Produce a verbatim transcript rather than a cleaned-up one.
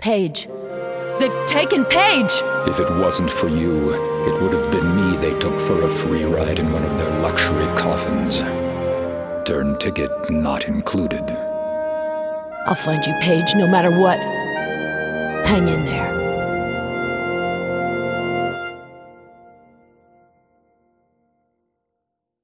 Paige. They've taken Paige! If it wasn't for you, it would have been me they took for a free ride in one of their luxury coffins. Turn ticket not included. I'll find you, Paige, no matter what. Hang in there.